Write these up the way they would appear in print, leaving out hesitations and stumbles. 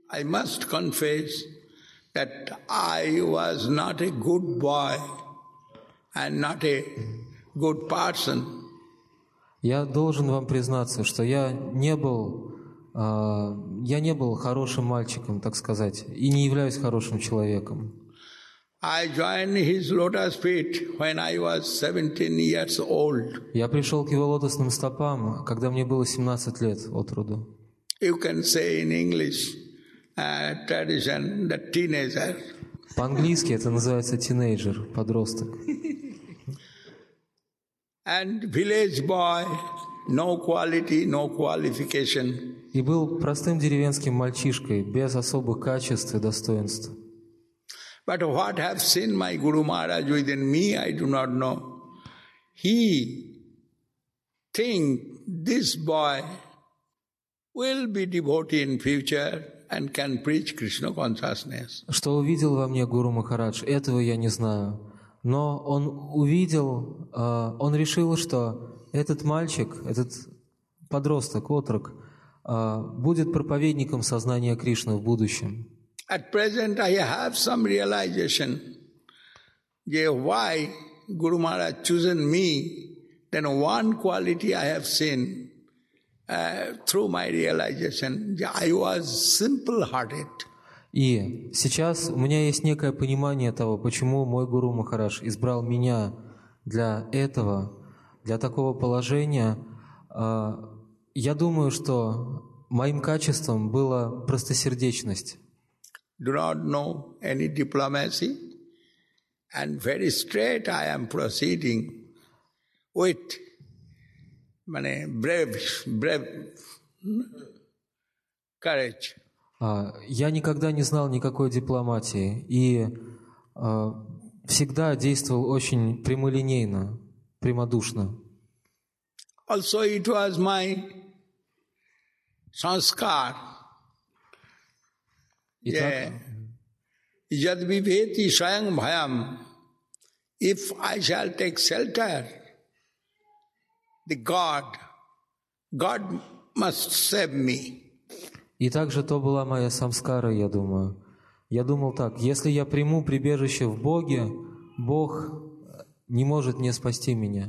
I must confess that I was not a good boy and not a good person. Я должен вам признаться, что я не был хорошим мальчиком, так сказать, и не являюсь хорошим человеком. I joined his lotus feet when I was 17 years old. Я пришел к его лотосным стопам, когда мне было 17 лет от роду. You can say in English tradition, the teenager. По-английски это называется тинейджер, подросток. And village boy, no quality, no qualification. И был простым деревенским мальчишкой, без особых качеств и достоинств. But what have seen my Guru Maharaj within me, I do not know. He think this boy will be devotee in future and can preach Krishna consciousness. Что увидел во мне Гуру Махарадж, этого я не знаю. Но он увидел, он решил, что этот мальчик, этот подросток, отрок, будет проповедником сознания Кришны в будущем. At present I have some realization why Guru Maharaj chosen me. Then one quality I have seen through my realization, I was simple-hearted. И сейчас у меня есть некое понимание того, почему мой Гуру Махарадж избрал меня для этого, для такого положения. Я думаю, что моим качеством была простосердечность. Do not know any diplomacy, and very straight I am proceeding with brave courage. Я никогда не знал никакой дипломатии и всегда действовал очень прямолинейно, прямодушно. Also it was my sanskar. Yad viveti swayam bhayam. If I shall take shelter, the God must save me. И также то была моя самскара, я думаю. Я думал так, если я приму прибежище в Боге, Бог не может не спасти меня.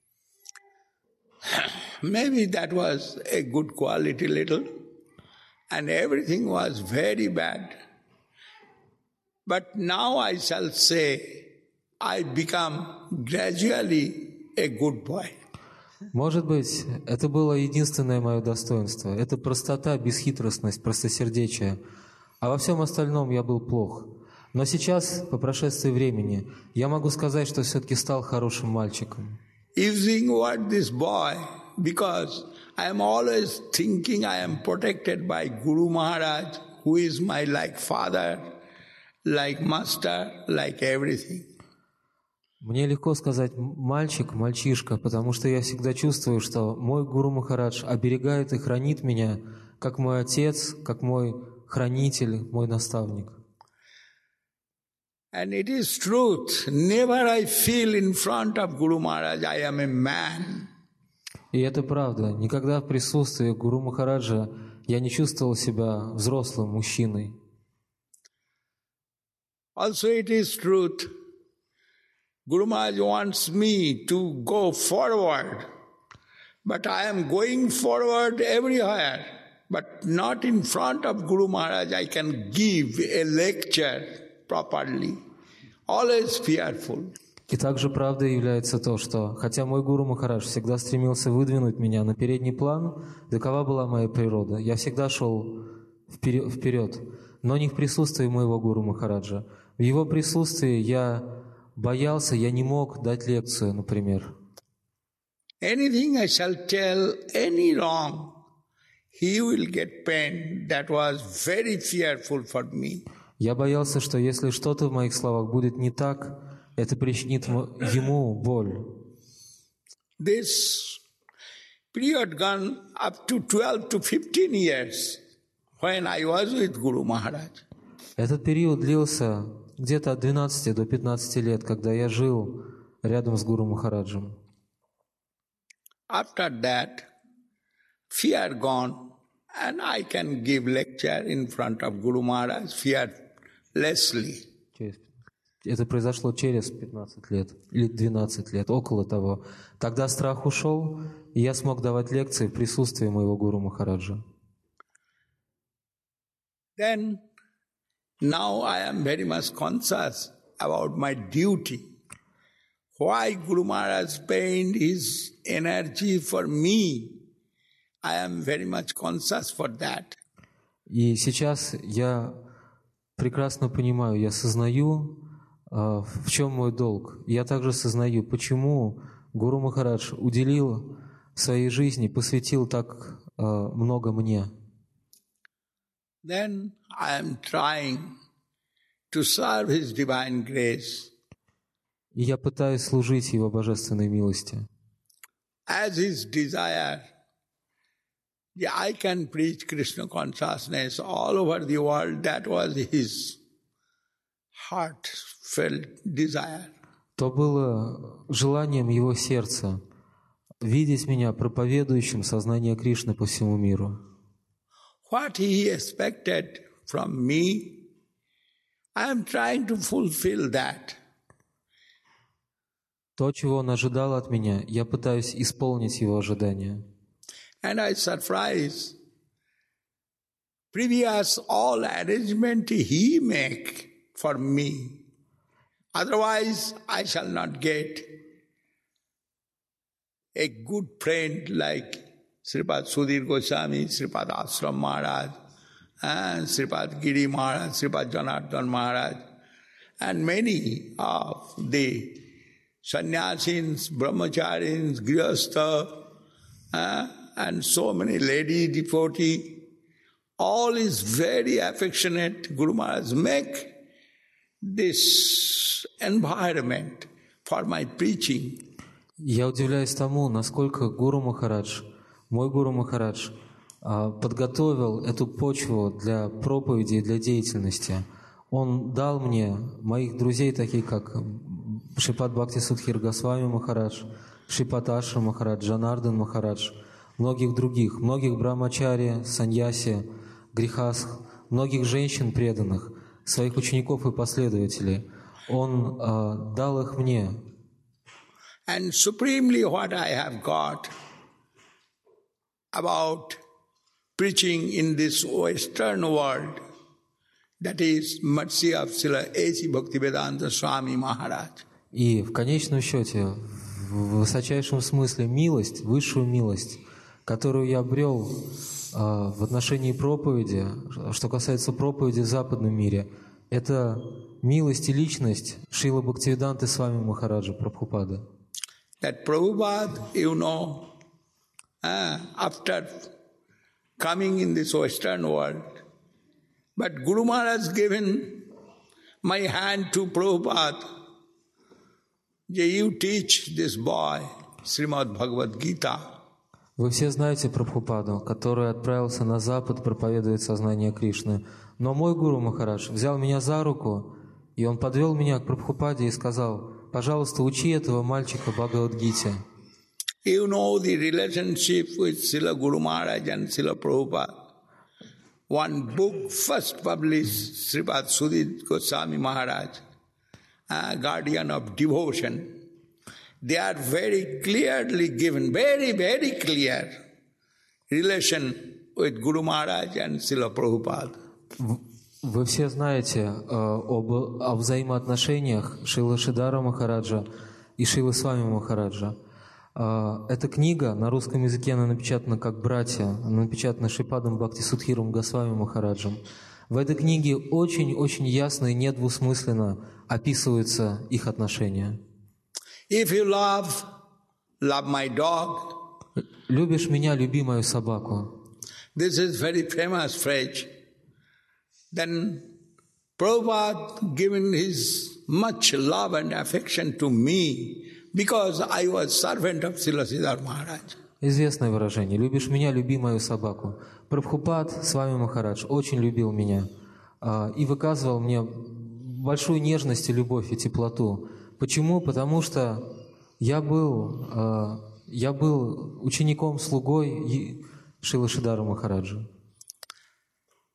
Maybe that was a good quality little, and everything was very bad. But now I shall say, I become gradually a good boy. Может быть, это было единственное мое достоинство. Это простота, бесхитростность, простосердечие. А во всем остальном я был плох. Но сейчас, по прошествии времени, я могу сказать, что все-таки стал хорошим мальчиком. Using word this boy, because I am always thinking I am protected by Guru Maharaj, who is my like father, like master, like everything. Мне легко сказать «мальчик», «мальчишка», потому что я всегда чувствую, что мой Гуру Махарадж оберегает и хранит меня, как мой отец, как мой хранитель, мой наставник. And it is truth. Never I feel in front of Guru Maharaj I am a man. И это правда. Никогда в присутствии Гуру Махараджа я не чувствовал себя взрослым мужчиной. Also it is truth. Guru Maharaj wants me to go forward, but I am going forward everywhere, but not in front of Guru Maharaj I can give a lecture properly. Always fearful. И также правдой является то, что, хотя мой Гуру Махарадж всегда стремился выдвинуть меня на передний план, такова была моя природа. Я всегда шел вперед, но не в присутствии моего Гуру Махараджа. В его присутствии я боялся, я не мог дать лекцию, например. Anything I shall tell any wrong, he will get pain. That was very fearful for me. Я боялся, что если что-то в моих словах будет не так, это причинит ему боль. This period gone up to 12 to 15 years when I was with Guru Maharaj. Этот период длился где-то от 12 до 15 лет, когда я жил рядом с Гуру Махараджем. After that, fear gone And I can give lecture in front of Guru Maharaj fearlessly. Это произошло через 15 лет или 12 лет, около того. Тогда страх ушел, и я смог давать лекции в присутствии моего Гуру Махараджа. Then, now I am very much conscious about my duty. Why Guru Maharaj spent his energy for me? I am very much conscious for that. И сейчас я прекрасно понимаю, я сознаю, в чем мой долг. Я также сознаю, почему Гуру Махарадж уделил своей жизни, посвятил так много мне. Then I am trying to serve His divine grace. И я пытаюсь служить Его божественной милости. As His desire, I can preach Krishna consciousness all over the world. That was His heartfelt desire. То было желанием Его сердца видеть меня проповедующим сознание Кришны по всему миру. What He expected from me, I am trying to fulfill that. То, чего Он ожидал от меня, я пытаюсь исполнить Его ожидания. And I surprise. Previous all arrangement He make for me. Otherwise, I shall not get a good friend like Sripad Sudhir Goswami, Sripad Ashram Maharaj, and Sripad Giri Maharaj, Sripad Janardhan Maharaj, and many of the sannyasins, brahmacharins, grihastha, and so many lady devotee. All is very affectionate. Guru Maharaj make this environment for my preaching. Я удивляюсь тому, насколько Гуру Махарадж, мой Гуру Махарадж, подготовил эту почву для проповеди и для деятельности. Он дал мне моих друзей, таких как Шрипад Бхакти Судхир Госвами Махарадж, Шрипад Ашра Махарадж, Джанардан Махарадж, многих других, многих брамачари, саньяси, грихасх, многих женщин преданных, своих учеников и последователей. Он дал их мне. And supremely what I have got about preaching in this Western world, that is mercy of Srila A.C. Bhaktivedanta Swami Maharaj. И в конечном счете, в высочайшем смысле, милость, высшую милость, которую я обрел в отношении проповеди, что касается проповеди в западном мире, это милость и личность Шрила Бхактивиданты Свами Махараджа Прабхупада. That Prabhupada, you know, after coming in this Western world, but Guru Maharaj given my hand to Prabhupada. You teach this boy Srimad Bhagavad Gita. Вы все знаете Прабхупаду, который отправился на Запад проповедовать сознание Кришны. Но мой Гуру Махарадж взял меня за руку, и он подвел меня к Прабхупаде и сказал: пожалуйста, учи этого мальчика Бхагавад-гите. You know the relationship with Srila Guru Maharaj and Srila Prabhupada. One book first published, Sripad Sudhir Goswami Maharaj, Guardian of Devotion. They are very clearly given, very, very clear relation with Guru Maharaj and Srila Prabhupada. Вы все знаете о взаимоотношениях Шрилы Шридхара Махараджа и Шрилы Свами Махараджа. Эта книга, на русском языке она напечатана как «Братья», она напечатана Шрипадом Бхакти Судхиром Госвами Махараджем. В этой книге очень-очень ясно и недвусмысленно описываются их отношения. If you love my dog. Любишь меня, люби мою собаку. This is very famous phrase. Then Prabhupada given his much love and affection to me because I was servant of Srila Siddhartha Maharaj. Известное выражение. Любишь меня, люби мою собаку. Прабхупад Свами Махарадж очень любил меня и выказывал мне большую нежность и любовь и теплоту. Почему? Потому что я был учеником, слугой Шрилы Шридхара Махараджа.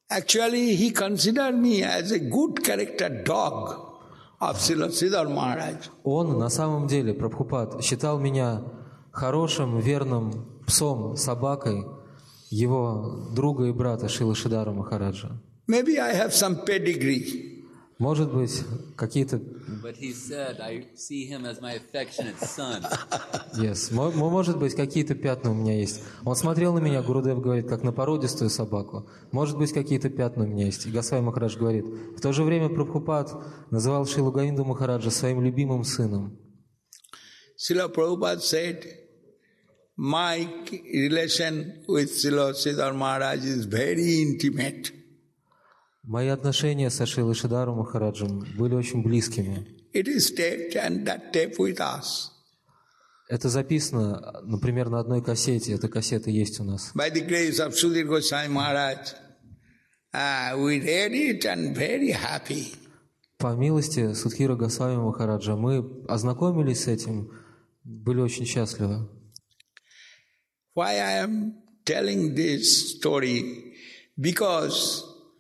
Actually, he considered me as a good character dog of Srila Sridhar Maharaj. Он на самом деле, Прабхупад, считал меня хорошим, верным псом, собакой его друга и брата Шрилы Шридхара Махараджа. Maybe I have some pedigree. Может быть, какие-то... But he said, I see him as my affectionate son. Yes. Может быть, какие-то пятна у меня есть. Он смотрел на меня, Гурудев говорит, как на породистую собаку. Может быть, какие-то пятна у меня есть. И Госвами Махарадж говорит. В то же время Прабхупад называл Шрилу Говинду Махараджа своим любимым сыном. Srila Prabhupada said, my relation with Srila Sridhar Maharaj is very intimate. Мои отношения со Шрилой Шридхаром Махараджем были очень близкими. It is taped and that tape with us. Это записано, например, на одной кассете. Эта кассета есть у нас. By the grace of Sudhir Goswami Maharaj, we read it and very happy. По милости Судхира Госвами Махараджа мы ознакомились с этим, были очень счастливы. Why I am telling this story? Because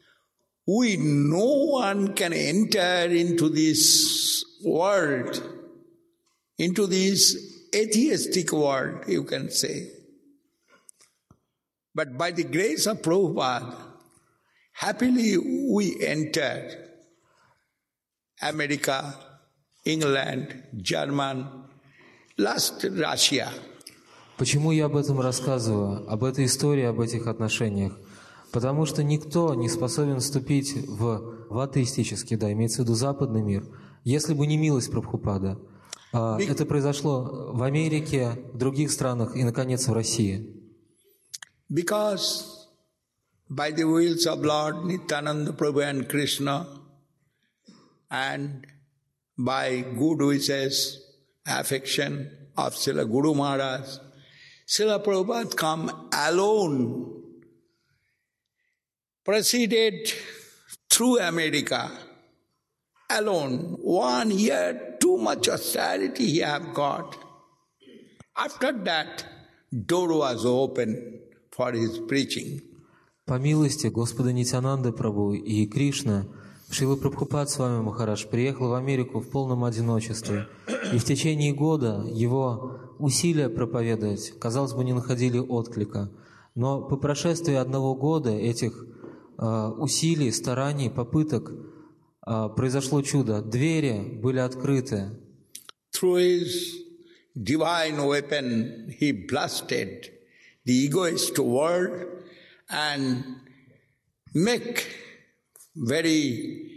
no one can enter into this world, into this atheistic world, you can say. But by the grace of Prabhupada, happily we entered America, England, Germany, last Russia. Почему я об этом рассказываю, об этой истории, об этих отношениях? Потому что никто не способен вступить в атеистический, имеется в виду западный мир, если бы не милость Прабхупада. Это произошло в Америке, в других странах и, наконец, в России. Because by the wills of Lord Nityananda Prabhu and Krishna, and by good wishes, affection of Srila Guru Maharaj, Srila Prabhupada come alone, proceeded through America, alone. 1 year, too much austerity he have got. After that, door was open for his preaching. По милости Господа Нитьянанды Прабху и Кришны, Шрила Прабхупад с вами Махарадж приехал в Америку в полном одиночестве, и в течение года его усилия проповедовать, казалось бы, не находили отклика. Но по прошествии 1 года этих усилий, стараний, попыток произошло чудо. Двери были открыты. Through his divine weapon, he blasted the egoist world and make very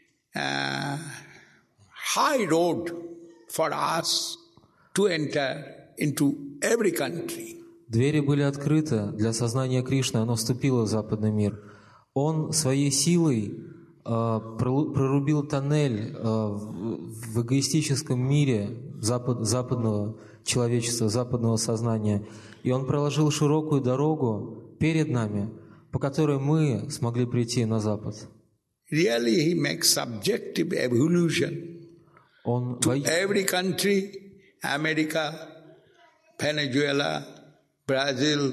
high road for us to enter into every country. Двери были открыты для сознания Кришны, оно вступило в западный мир. Он своей силой прорубил тоннель в эгоистическом мире западного человечества, западного сознания. И он проложил широкую дорогу перед нами, по которой мы смогли прийти на Запад. Really, he makes subjective evolution to every country, America, Venezuela, Brazil,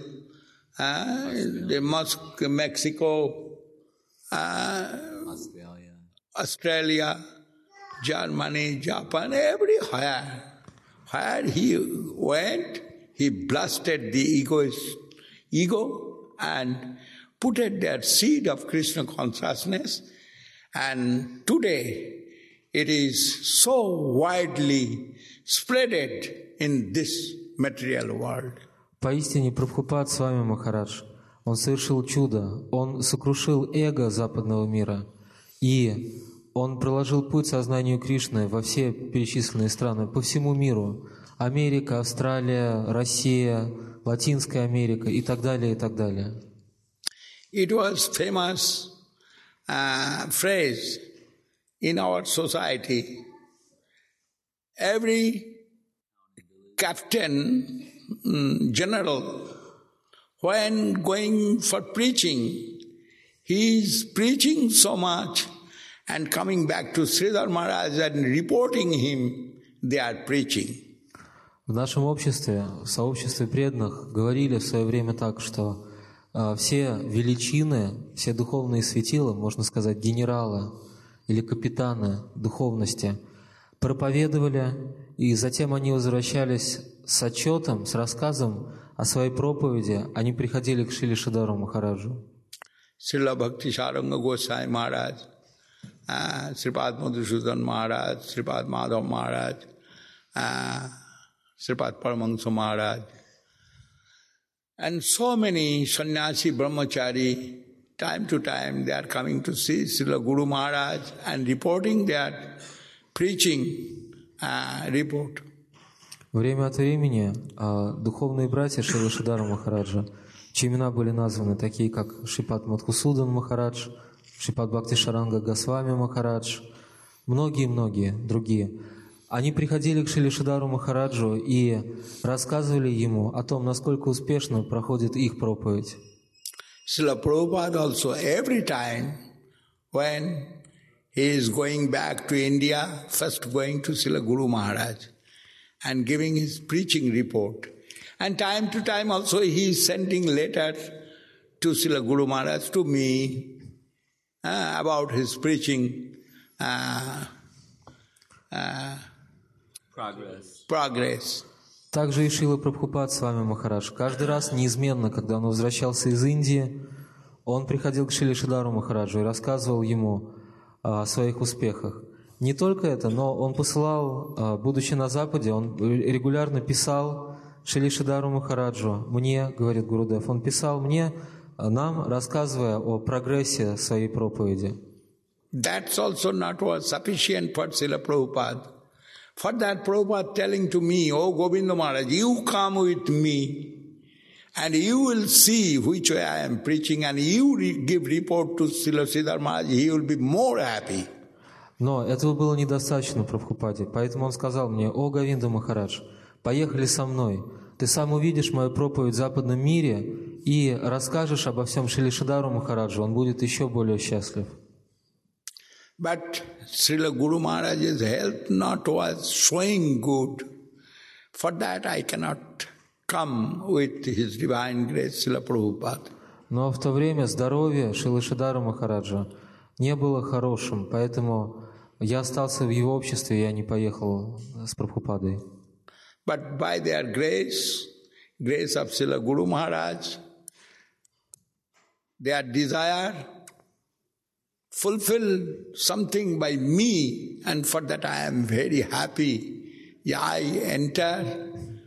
Mexico, Australia, Germany, Japan, everywhere. Where he went, he blasted the ego and put their seed of Krishna consciousness. And today, it is so widely spreaded in this material world. Поистине Прабхупад с вами Махарадж, он совершил чудо, он сокрушил эго западного мира, и он проложил путь сознанию Кришны во все перечисленные страны, по всему миру. Америка, Австралия, Россия, Латинская Америка и так далее, и так далее. It was famous phrase in our society. Every captain, general, when going for preaching, he is preaching so much and coming back to Sridhar Maharaj and reporting him, they are preaching. В нашем обществе, в сообществе преданных, говорили в свое время так, что все величины, все духовные светила, можно сказать, генералы или капитаны духовности, проповедовали, и затем они возвращались с отчетом, с рассказом о своей проповеди. Они приходили к Шриле Шридару Махараджу. Srila Bhakti Saranga Goswami Maharaj, Sripad Madhusudan Maharaj, Sripad Madhav Maharaj, Sripad Paramahansa Maharaj, and so many sannyasi brahmachari, time to time they are coming to see Srila Guru Maharaj and reporting their preaching report. Время от времени духовные братья Шрилы Шридара Махараджа, чьи имена были названы, такие как Шрипад Мадхусудан Махарадж, Шрипад Бхакти Шаранга Госвами Махарадж, многие-многие другие, они приходили к Шриле Шридару Махараджу и рассказывали ему о том, насколько успешно проходит их проповедь. Srila Prabhupada also, every time when he is going back to India, first going to Srila Guru Maharaj and giving his preaching report. And time to time also he is sending letters to Srila Guru Maharaj, to me, about his preaching progress. Также и Шрила Прабхупад с вами Махарадж. Каждый раз, неизменно, когда он возвращался из Индии, он приходил к Шриле Шридару Махараджу и рассказывал ему о своих успехах. Не только это, но он посылал, будучи на Западе, он регулярно писал Шриле Шридару Махараджу, мне, говорит Гурудев, он писал мне, нам, рассказывая о прогрессе своей проповеди. That's also not was sufficient for Srila Prabhupada. For that Prabhupada telling to me, oh Govinda Maharaj, you come with me and you will see which way I am preaching and you give report to Srila Sridhar Maharaj, he will be more happy. Но этого было недостаточно Прабхупаде, поэтому он сказал мне, о Говинда Махарадж, поехали со мной, ты сам увидишь мою проповедь в западном мире и расскажешь обо всем Шриле Шридару Махараджу, он будет еще более счастлив. But Srila Guru Maharaj's health not was showing good. For that I cannot come with his divine grace, Srila Prabhupada. Но в то время здоровье Шрилы Шридара Махараджа не было хорошим, поэтому я остался в его обществе, я не поехал с Прабхупадой. But by their grace of Srila Guru Maharaj, their desire fulfill something by me, and for that I am very happy. I enter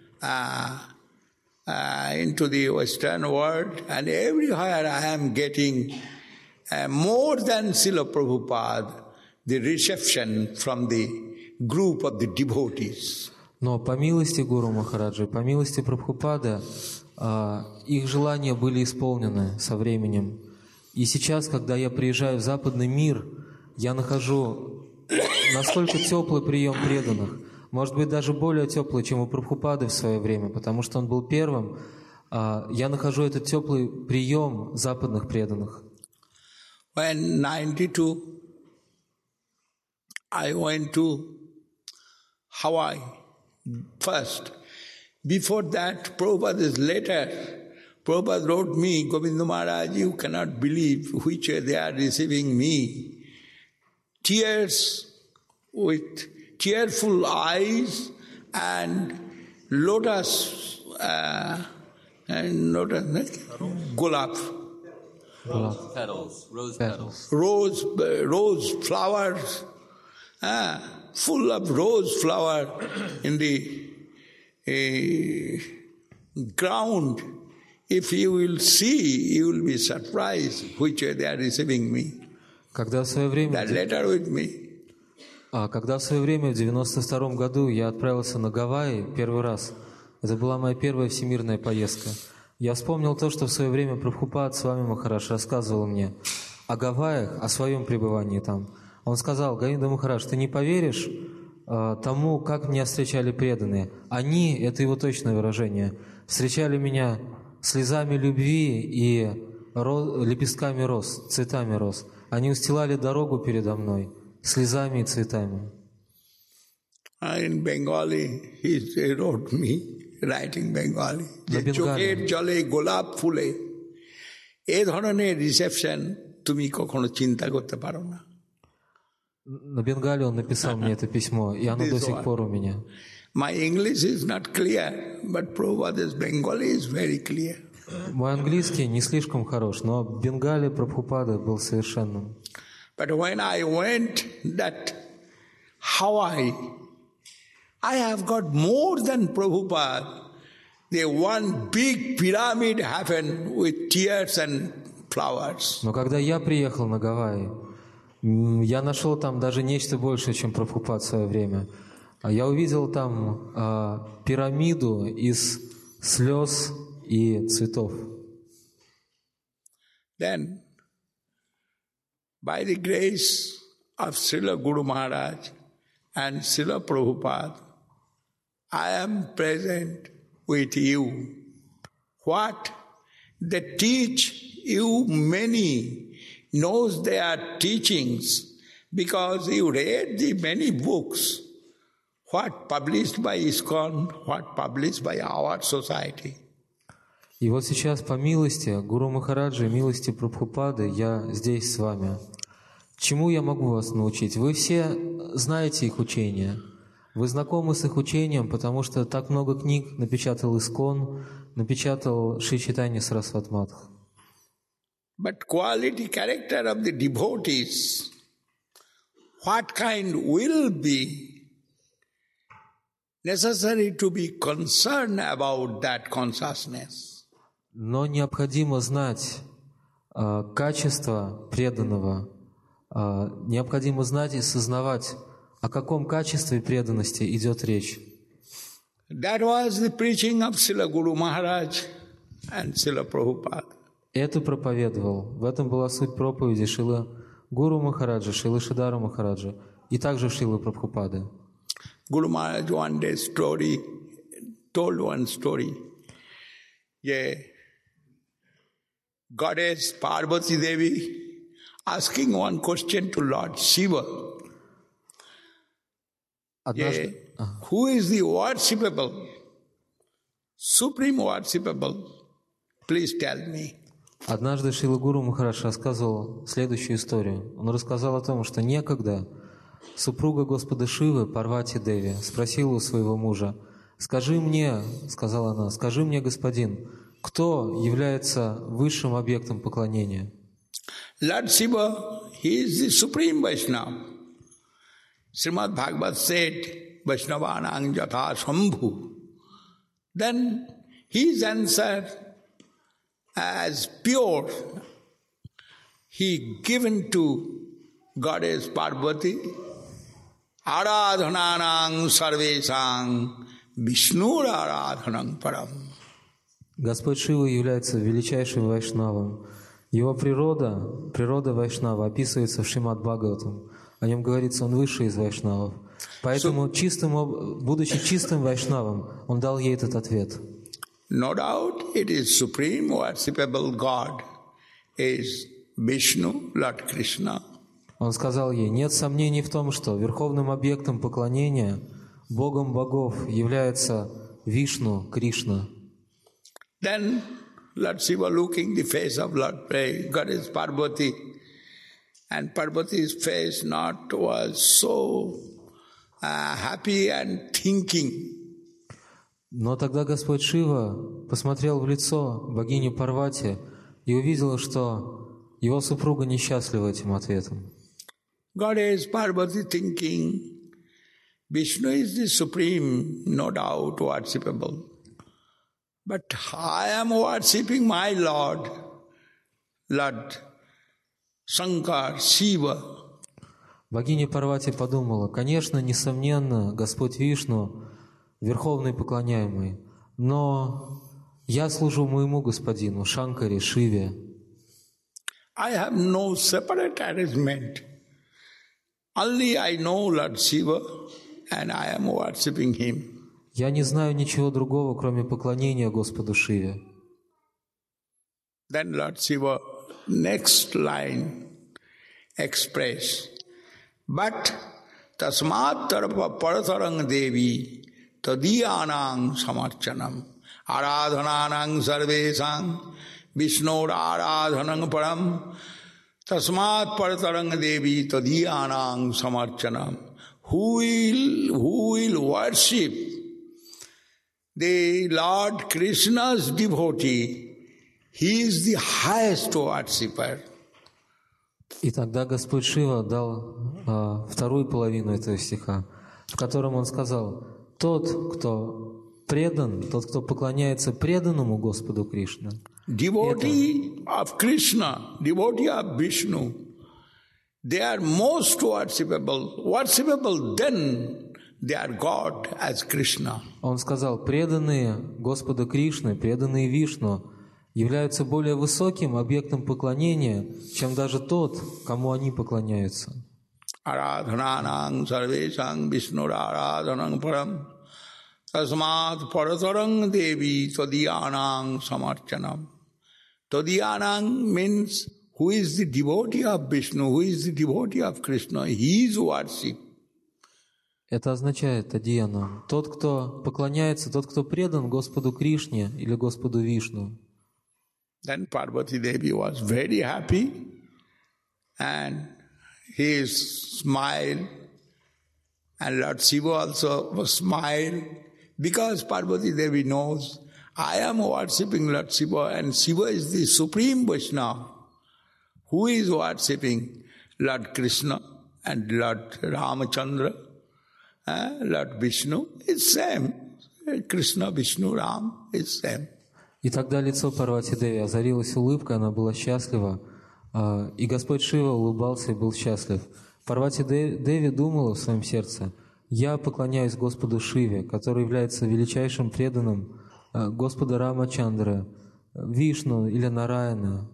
into the Western world, and everywhere I am getting more than Srila Prabhupada, the reception from the group of the devotees. Но по милости Гуру Махараджи, по милости Прабхупады, их желания были исполнены со временем. И сейчас, когда я приезжаю в западный мир, я нахожу настолько теплый прием преданных, может быть, даже более теплый, чем у Прабхупады в свое время, потому что он был первым. Я нахожу этот теплый прием западных преданных. When 92, I went to Hawaii first. Before that, Prabhupada's letter, Prabhupada wrote me, Govinda Maharaj, you cannot believe which way they are receiving me. Tears with tearful eyes and lotus, gulab. Rose flowers, full of rose flower in the ground. If you will see, you will be surprised which way they are receiving me. Когда в свое время, That letter with me. Когда в свое время, в 92 году, я отправился на Гавайи первый раз, это была моя первая всемирная поездка, я вспомнил то, что в свое время Прабхупад с вами Махарадж рассказывал мне о Гавайях, о своем пребывании там. Он сказал, Говинда Махарадж, ты не поверишь тому, как меня встречали преданные. Они, это его точное выражение, встречали меня слезами любви и лепестками роз, цветами роз. Они устилали дорогу передо мной слезами и цветами. In Bengali, he wrote me, writing Bengali. Chokher jale golab phule, এ ধরনের reception তুমি কখনো চিন্তা করতে পারো না। На Бенгале он написал мне это письмо, и оно до сих пор у меня. My English is not clear, but Prabhupada's Bengali is very clear. Мой английский не слишком хорош, но Бенгале Прабхупада был совершенным. But when I went that Hawaii, I have got more than Prabhupada. The one big pyramid happened with tears and flowers. Но когда я приехал на Гавайи, я нашел там даже нечто большее, чем Прабхупад в свое время. Я увидел там пирамиду из слез и цветов. Then, by the grace of Srila Guru Maharaj and Srila Prabhupada, I am present with you. What they teach you many knows their teachings because you read the many books, what published by ISKCON, what published by our society. И вот сейчас по милости Гуру Махараджи, милости Прабхупады, я здесь с вами. Чему я могу вас научить? Вы все знаете их учения. Вы знакомы с их учением, потому что так много книг напечатал ISKCON, напечатал Шри Чайтанья Сарасвати Мадх. But quality character of the devotees, what kind will be necessary to be concerned about that consciousness? Но необходимо знать качество преданного, необходимо знать и сознавать, о каком качестве преданности идет речь. That was the preaching of Srila Guru Maharaj and Srila Prabhupada. Это проповедовал. В этом была суть проповеди Шрила Гуру Махараджа, Шрила Шридару Махараджа и также Шрилы Прабхупады. Guru Maharaj one day told one story. Yeah, Goddess Parvati Devi asking one question to Lord Shiva. Yeah, who is the worshipable, supreme worshipable? Please tell me. Однажды Шрила Гуру Махарадж рассказывал следующую историю. Он рассказал о том, что некогда супруга Господа Шивы, Парвати Деви, спросила у своего мужа: «Скажи мне, — сказала она, — скажи мне, господин, кто является высшим объектом поклонения?» Lord Shiva, he is the supreme Vaishnava. Srimad Bhagavad said, Vaishnavanang Jatha Shambhu. Then his answer, as pure, he given to Goddess Parvati, Aradhananang Sarvesang Vishnur Aradhanang Param. Господь Шива является величайшим вайшнавом. Его природа вайшнава, описывается в Шримад Бхагаватам. О нем говорится, он высший из вайшнавов. Поэтому, будучи чистым вайшнавом, он дал ей этот ответ. No doubt it is supreme worshipable God is Vishnu, Lord Krishna. Он сказал ей: нет сомнений в том, что верховным объектом поклонения, Богом богов, является Вишну, Кришна. Then Lord Shiva looking the face of Lord Goddess Parvati, and Parvati's face not was so happy and thinking. Но тогда Господь Шива посмотрел в лицо богини Парвати и увидел, что его супруга несчастлива этим ответом. Goddess Parvati thinking, Vishnu is the supreme, no doubt worshipable. But I am worshipping my Lord, Lord Shankar, Shiva. Богиня Парвати подумала: конечно, несомненно, Господь Вишну верховный поклоняемый, но я служу моему господину, Шанкаре, Шиве. I have no separate arrangement. Only I know Lord Shiva and I am worshipping him. Я не знаю ничего другого, кроме поклонения Господу Шиве. Then Lord Shiva, next line, express. But tasmat tarpa paratarang devi tadiyanang samarchanam aradhananang sarvesang Vishnur Aradhanang Param Tasmat Paratarang Devi Tadiyanang Samarchanam. Who will worship the Lord Krishna's devotee, he is the highest worshipper. И тогда Господь Шива дал вторую половину этого стиха, в котором Он сказал: тот, кто предан, тот, кто поклоняется преданному Господу Кришне, Devotee of Krishna, devotee of Vishnu, they are most worshipable then they are God as Krishna. Он сказал: преданные Господу Кришне, преданные Вишну являются более высоким объектом поклонения, чем даже тот, кому они поклоняются. Aradhananang sarvesang Vishnur aradhanang param tasmat paratarang devi tadiyanang samarchanam. Tadiyanang means who is the devotee of Vishnu, who is the devotee of Krishna, he is worship. Это означает Тадьяна, тот, кто поклоняется, тот, кто предан Господу Кришне или Господу Вишну. Then Parvati Devi was very happy and he smiled, and Lord Shiva also smiled, because Parvati Devi knows I am worshipping Lord Shiva and Shiva is the supreme Vaishnava. Who is worshipping Lord Krishna and Lord Ramachandra, Lord Vishnu is same. Krishna, Vishnu, Ram is same. И тогда лицо Парвати Деви озарилось улыбкой, она была счастлива, и Господь Шива улыбался и был счастлив. Парвати Деви думала в своем сердце: я поклоняюсь Господу Шиве, который является величайшим преданным Господа Рамачандры, Вишну или Нараяна.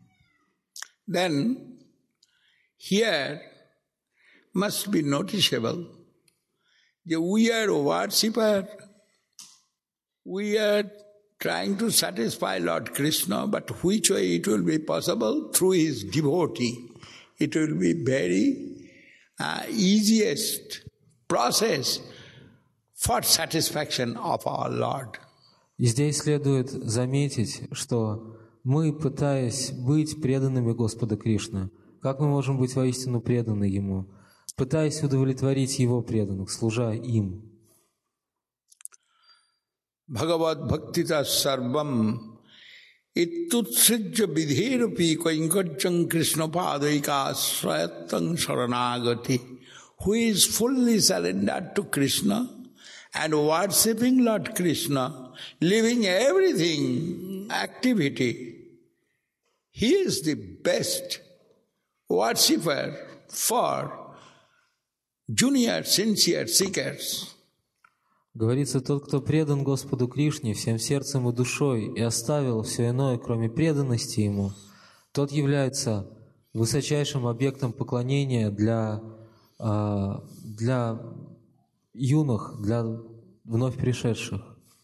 Then here must be noticeable that we are a worshipper, we are trying to satisfy Lord Krishna, but which way it will be possible? Through his devotee. It will be very easiest process for satisfaction of our Lord. И здесь следует заметить, что мы, пытаясь быть преданными Господу Кришне, как мы можем быть воистину преданы Ему, пытаясь удовлетворить Его преданных, служа им. Bhagavad Bhaktita Sarvam Itutsrijya Vidherupi Kainkajjam Krishna Padaika Swayatang Saranagati, who is fully surrendered to Krishna and worshipping Lord Krishna, living everything, activity. He is the best worshipper for junior, sincere seekers. Говорится, тот, кто предан Господу Кришне всем сердцем и душой и оставил все иное, кроме преданности Ему, тот является высочайшим объектом поклонения для юных, для вновь пришедших.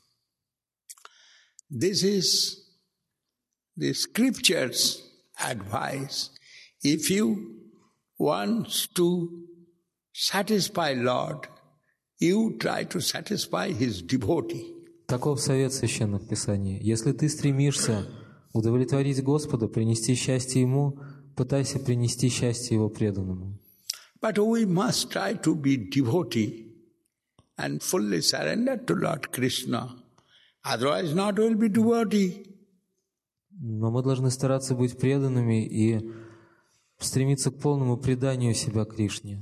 This is the scripture's advice. If you want to satisfy Lord, you try to satisfy his devotee. Таков совет Священных Писаний. Если ты стремишься удовлетворить Господа, принести счастье Ему, пытайся принести счастье Его преданному. But we must try to be devotee and fully surrender to Lord Krishna. Otherwise not will be devotee. Но мы должны стараться быть преданными и стремиться к полному преданию себя Кришне.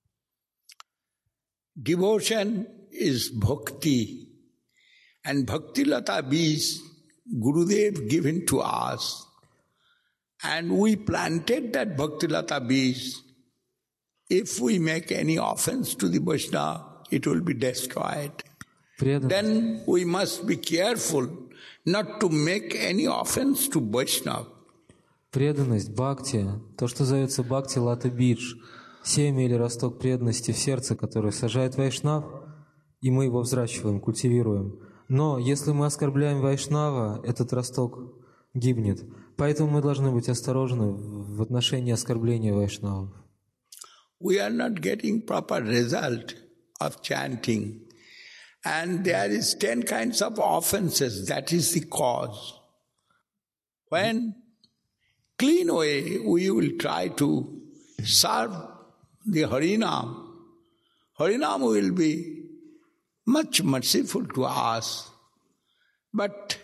Devotion is bhakti, and bhakti lata bees Gurudev given to us, and we planted that bhakti lata bees. If we make any offense to the Vaishnava, it will be destroyed. Then we must be careful not to make any offense to Vaishnava. Преданность, бхакти, то, что зовется бхакти лата бидж, семя или росток преданности в сердце, который сажает вайшнав, и мы его взращиваем, культивируем. Но если мы оскорбляем вайшнава, этот росток гибнет. Поэтому мы должны быть осторожны в отношении оскорбления вайшнавов. We are not getting proper result of chanting. And there is 10 kinds of offenses. That is the cause. When clean way we will try to serve the Harinam, Harinam will be much merciful to us. But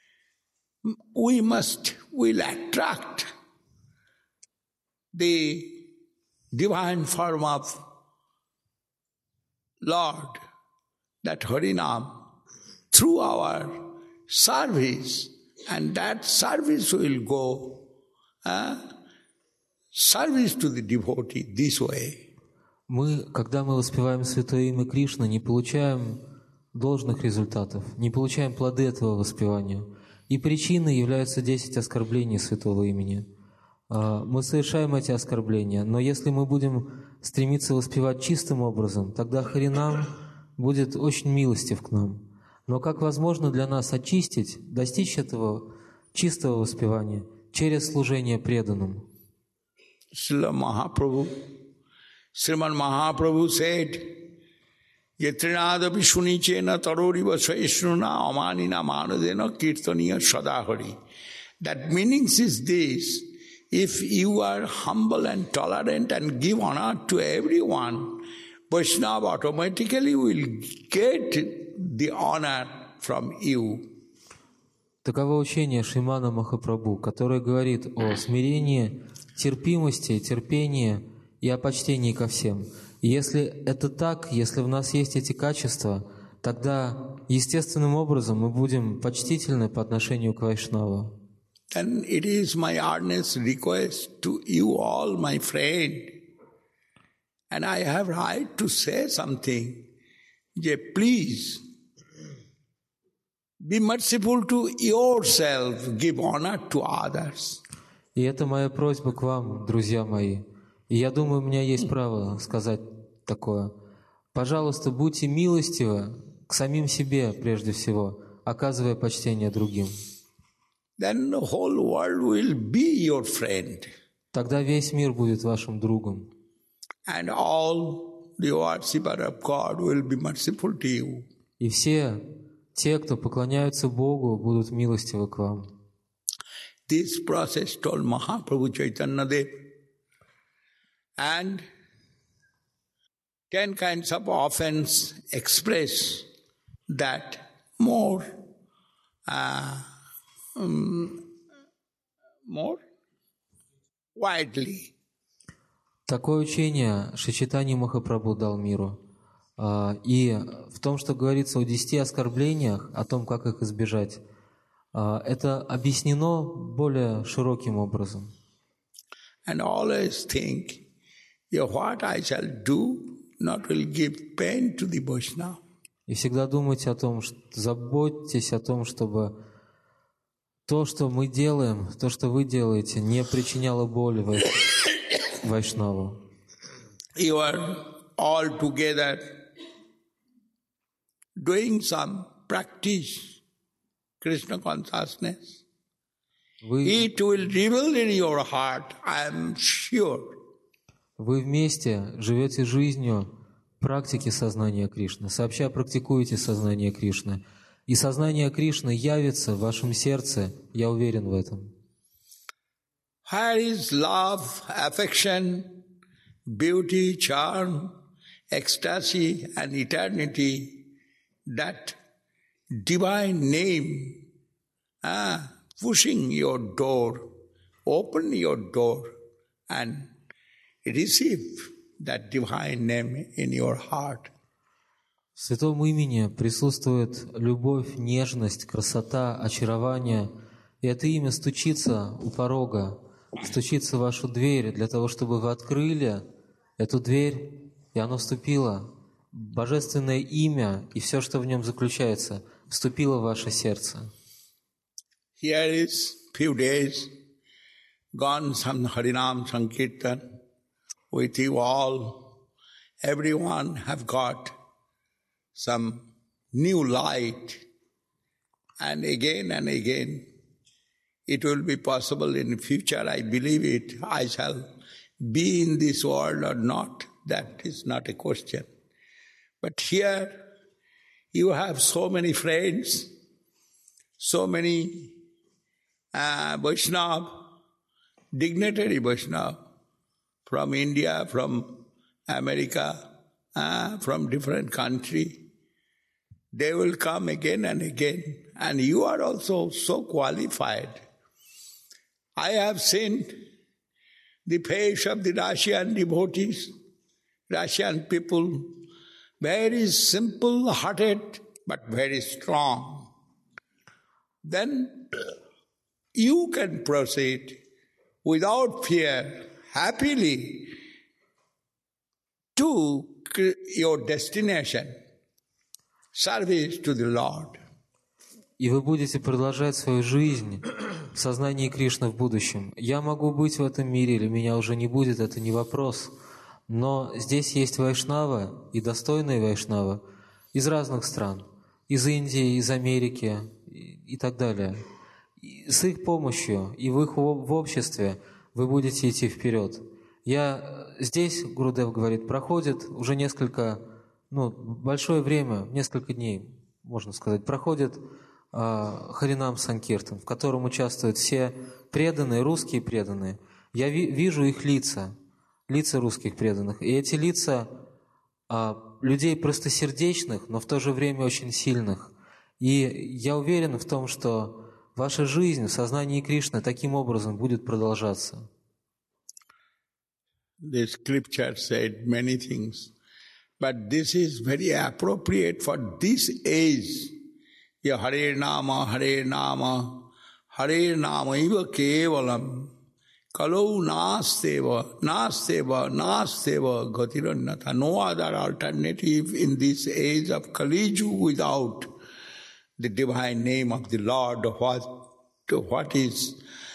we'll attract the divine form of Lord, that Harinam, through our service, and that service will go, service to the devotee this way. Когда мы воспеваем Святое Имя Кришны, не получаем должных результатов, не получаем плоды этого воспевания. И причиной являются 10 оскорблений Святого Имени. Мы совершаем эти оскорбления, но если мы будем стремиться воспевать чистым образом, тогда Харинам будет очень милостив к нам. Но как возможно для нас очистить, достичь этого чистого воспевания через служение преданным? Sriman Mahaprabhu said, Yatrinadapi sunichena taroriva saishruna amanina manadena kirtaniya sadahari. That meanings is this: if you are humble and tolerant and give honor to everyone, Vaishnava automatically will get the honor from you. Таково учение Шримана Махапрабху, которое говорит о смирении, терпимости, терпении и о почтении ко всем. И если это так, если в нас есть эти качества, тогда естественным образом мы будем почтительны по отношению к Вайшнаву. Then it is my earnest request to you all, my friend, and I have right to say something. Please be merciful to yourself, give honor to others. И это моя просьба к вам, друзья мои. И я думаю, у меня есть право сказать такое. Пожалуйста, будьте милостивы к самим себе прежде всего, оказывая почтение другим. Then the whole world will be your friend. Тогда весь мир будет вашим другом. And all the worshippers of God will be merciful to you. И все те, кто поклоняются Богу, будут милостивы к вам. This process told Mahaprabhu Chaitanya Dev. And 10 kinds of offense express that more widely. Такое учение Шри Чайтанья Махапрабху дал миру. И в том, что говорится о 10 оскорблениях, о том, как их избежать, это объяснено более широким образом. And always think, what I shall do not will give pain to the Vaishnava. И всегда думайте о том, заботьтесь о том, чтобы то, что мы делаем, то, что вы делаете, не причиняло боли Вайшнаву. You are all together doing some practice, Krishna consciousness. It will reveal in your heart, I am sure. Вы вместе живете жизнью практики сознания Кришны, сообща практикуете сознание Кришны. И сознание Кришны явится в вашем сердце, я уверен в этом. Where is love, affection, beauty, charm, ecstasy and eternity, that divine name, pushing your door, open your door and receive that divine name in your heart. В святом имени присутствует любовь, нежность, красота, очарование, и это имя стучится у порога, стучится в вашу дверь для того, чтобы вы открыли эту дверь, и оно вступило. Божественное имя и все, что в нем заключается, вступило в ваше сердце. Here is few days gone some Harinam Sankirtan with you all. Everyone have got some new light, and again it will be possible in the future. I believe it. I shall be in this world or not. That is not a question. But here you have so many friends, so many Vaishnava, dignitary Vaishnava, from India, from America, from different country. They will come again and again. And you are also so qualified. I have seen the face of the Russian devotees, Russian people, very simple-hearted but very strong. Then you can proceed without fear, happily, to your destination, service to the Lord. И вы будете продолжать свою жизнь в сознании Кришны в будущем. Я могу быть в этом мире или меня уже не будет, это не вопрос. Но здесь есть вайшнава и достойные вайшнавы из разных стран. Из Индии, из Америки и так далее. И с их помощью и в их в обществе вы будете идти вперед. Здесь, Гурудев говорит, проходит уже большое время, несколько дней, можно сказать, проходит Харинам Санкиртан, в котором участвуют все преданные, русские преданные. Я вижу их лица русских преданных. И эти лица людей простосердечных, но в то же время очень сильных. И я уверен в том, что ваша жизнь в сознании Кришны таким образом будет продолжаться. The scripture said many things, but this is very appropriate for this age. Hare Nama, Hare Nama, Hare Nama iva kevalam, kalau nasteva, gatirannata. No other alternative in this age of Kali Yuga without the divine name of the Lord, what is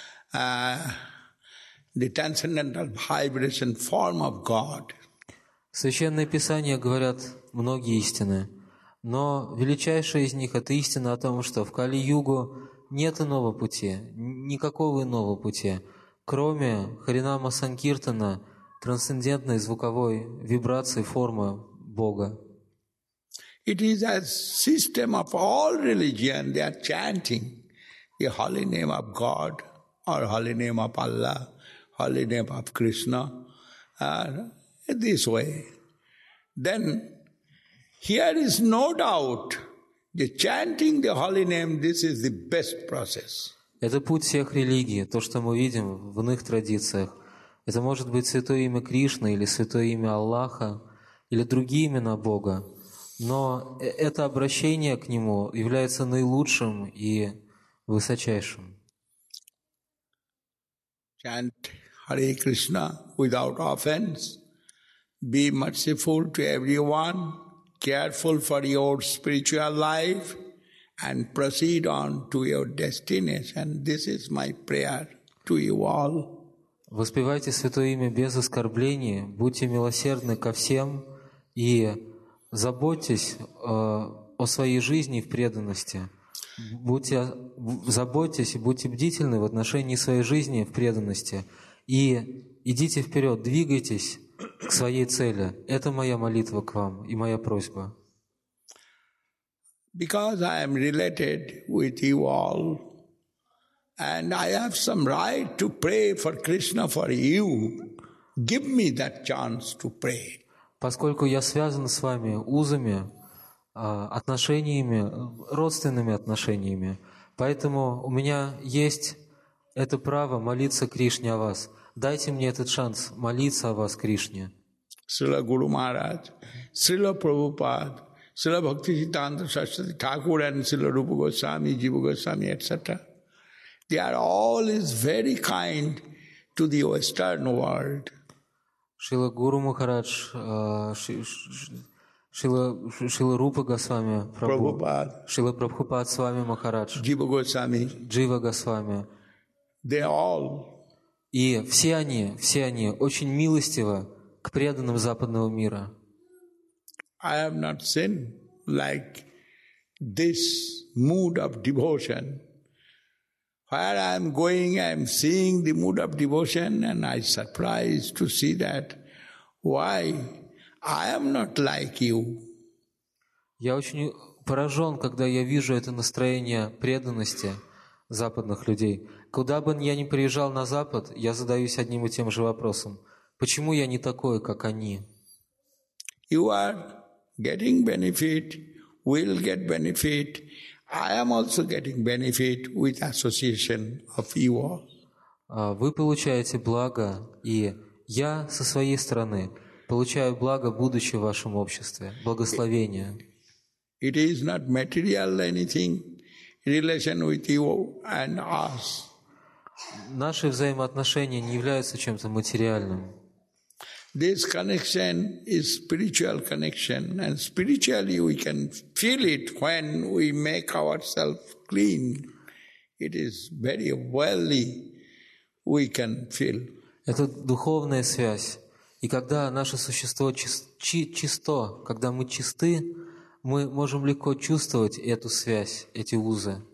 the transcendental vibration form of God. Священные Писания говорят многие истины, но величайшая из них – это истина о том, что в Кали-югу нет иного пути, никакого иного пути, кроме Харинама Санкиртана, трансцендентной звуковой вибрации формы Бога. It is a system of all religion. They are chanting the holy name of God or holy name of Allah, holy name of Krishna, this way. Then here is no doubt, the chanting the holy name, this is the best process. Это путь всех религий, то, что мы видим в иных традициях. Это может быть святое имя Кришны или святое имя Аллаха, или другие имена Бога. Но это обращение к Нему является наилучшим и высочайшим. Chant Hare Krishna without offense. Be merciful to everyone. Careful for your spiritual life. And proceed on to your destination. This is my prayer to you all. Воспевайте святое имя без оскорбления. Будьте милосердны ко всем и заботьтесь о своей жизни в преданности. Заботьтесь и будьте бдительны в отношении своей жизни в преданности. И идите вперед, двигайтесь к своей цели. Это моя молитва к вам и моя просьба. Because I am related with you all, and I have some right to pray for Krishna for you, give me that chance to pray. Поскольку я связан с вами узами, отношениями, родственными отношениями, поэтому у меня есть это право молиться Кришне о вас. Дайте мне этот шанс молиться о вас, Кришне. Srila Guru Maharaj, Srila Prabhupada, Srila Bhaktisiddhanta Saraswati Thakur and Srila Rupa Goswami, Jiva Goswami, etc. They are all very kind to the Western world. Шрила Гуру Махарадж, Шрила Рупа Госвами, Шрила Прабхупад Свами Махарадж, Jiva Goswami, Джива Госвами. They all. И все они очень милостивы к преданным западного мира. I have not seen like this mood of devotion. Where I am going, I am seeing the mood of devotion, and I am surprised to see that. Why? I am not like you. Я очень поражен, когда я вижу это настроение преданности западных людей. Куда бы я ни приезжал на Запад, я задаюсь одним и тем же вопросом. Почему я не такой, как они? You are getting benefit, will get benefit. I am also getting benefit with association of you all. Вы получаете благо, и я со своей стороны получаю благо, будучи в вашем обществе, благословение. It is not material anything, relation with you and us. Наши взаимоотношения не являются чем-то материальным. This connection is spiritual connection, and spiritually we can feel it when we make ourselves clean. It is very wellly we can feel. Это духовная связь. И когда наше существо чисто, когда мы чисты, мы можем легко чувствовать эту связь, эти узы.